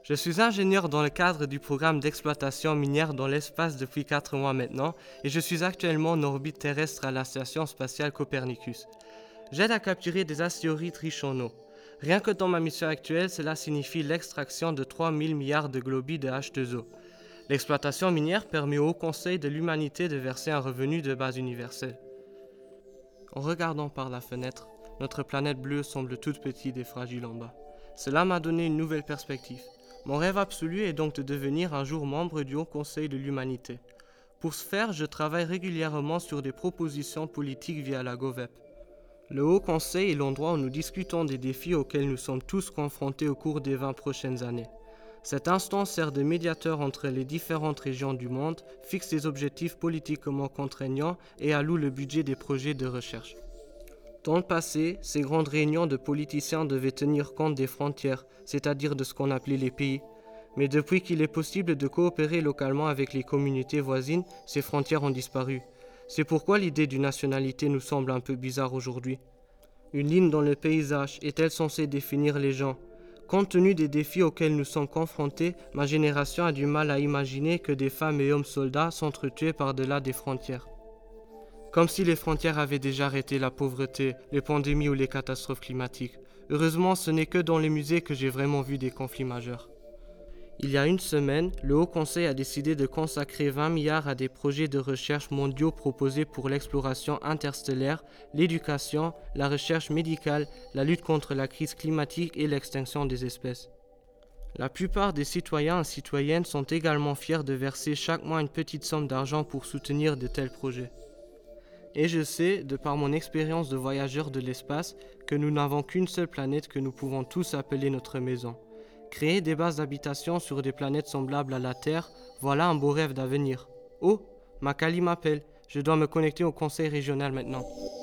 Je suis ingénieur dans le cadre du programme d'exploitation minière dans l'espace depuis 4 mois maintenant et je suis actuellement en orbite terrestre à la station spatiale Copernicus. J'aide à capturer des astéroïdes riches en eau. Rien que dans ma mission actuelle, cela signifie l'extraction de 3000 milliards de globules de H2O. L'exploitation minière permet au Haut Conseil de l'humanité de verser un revenu de base universel. En regardant par la fenêtre, notre planète bleue semble toute petite et fragile en bas. Cela m'a donné une nouvelle perspective. Mon rêve absolu est donc de devenir un jour membre du Haut Conseil de l'humanité. Pour ce faire, je travaille régulièrement sur des propositions politiques via la GOVEP. Le Haut Conseil est l'endroit où nous discutons des défis auxquels nous sommes tous confrontés au cours des 20 prochaines années. Cette instance sert de médiateur entre les différentes régions du monde, fixe des objectifs politiquement contraignants et alloue le budget des projets de recherche. Dans le passé, ces grandes réunions de politiciens devaient tenir compte des frontières, c'est-à-dire de ce qu'on appelait les pays. Mais depuis qu'il est possible de coopérer localement avec les communautés voisines, ces frontières ont disparu. C'est pourquoi l'idée d'une nationalité nous semble un peu bizarre aujourd'hui. Une ligne dans le paysage est-elle censée définir les gens ? Compte tenu des défis auxquels nous sommes confrontés, ma génération a du mal à imaginer que des femmes et hommes soldats s'entretuent par-delà des frontières. Comme si les frontières avaient déjà arrêté la pauvreté, les pandémies ou les catastrophes climatiques. Heureusement, ce n'est que dans les musées que j'ai vraiment vu des conflits majeurs. Il y a une semaine, le Haut Conseil a décidé de consacrer 20 milliards à des projets de recherche mondiaux proposés pour l'exploration interstellaire, l'éducation, la recherche médicale, la lutte contre la crise climatique et l'extinction des espèces. La plupart des citoyens et citoyennes sont également fiers de verser chaque mois une petite somme d'argent pour soutenir de tels projets. Et je sais, de par mon expérience de voyageur de l'espace, que nous n'avons qu'une seule planète que nous pouvons tous appeler notre maison. Créer des bases d'habitation sur des planètes semblables à la Terre, voilà un beau rêve d'avenir. Oh, Makali m'appelle, je dois me connecter au conseil régional maintenant.